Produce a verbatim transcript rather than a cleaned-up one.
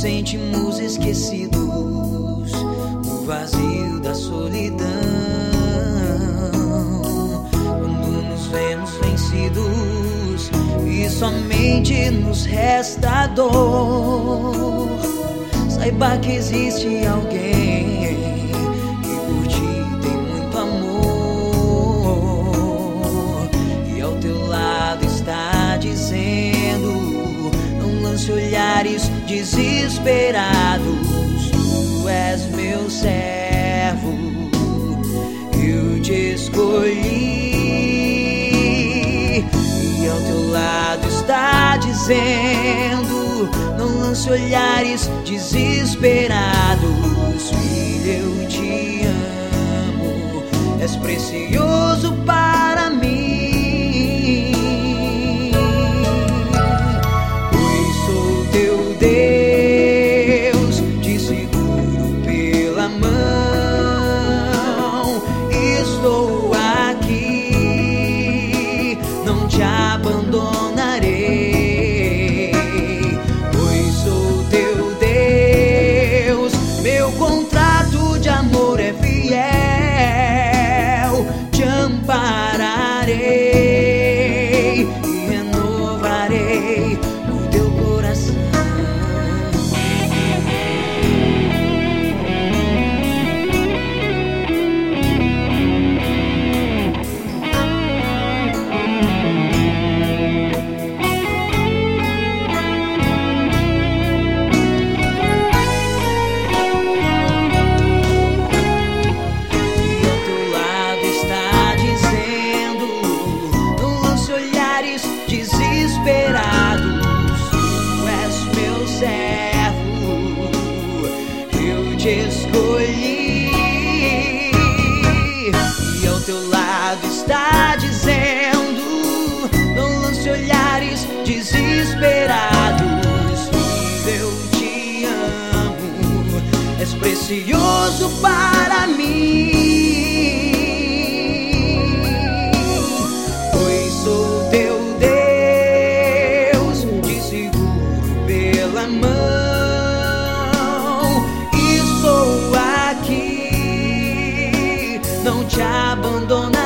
sentimos esquecidos no vazio da solidão. Quando nos vemos vencidos e somente nos resta dor, saiba que existe alguém que por ti tem muito amor e ao teu lado está dizendo: não lance olhares desesperados. Tu és meu servo, eu te escolhi, e ao teu lado está dizendo: não lance olhares desesperados. Filho, eu te amo, és precioso para mim. Pois sou teu Deus, te seguro pela mão. Estou aqui, não te abandonarei. Pois sou teu Deus, meu contrato de amor é fiel. Te ampararei e renovarei o teu coração. Desesperados, tu és meu servo, eu te escolhi, e ao teu lado está dizendo: não lance olhares desesperados. Filho, eu te amo, és precioso para mim. Pois sou teu mão, estou aqui, não te abandono.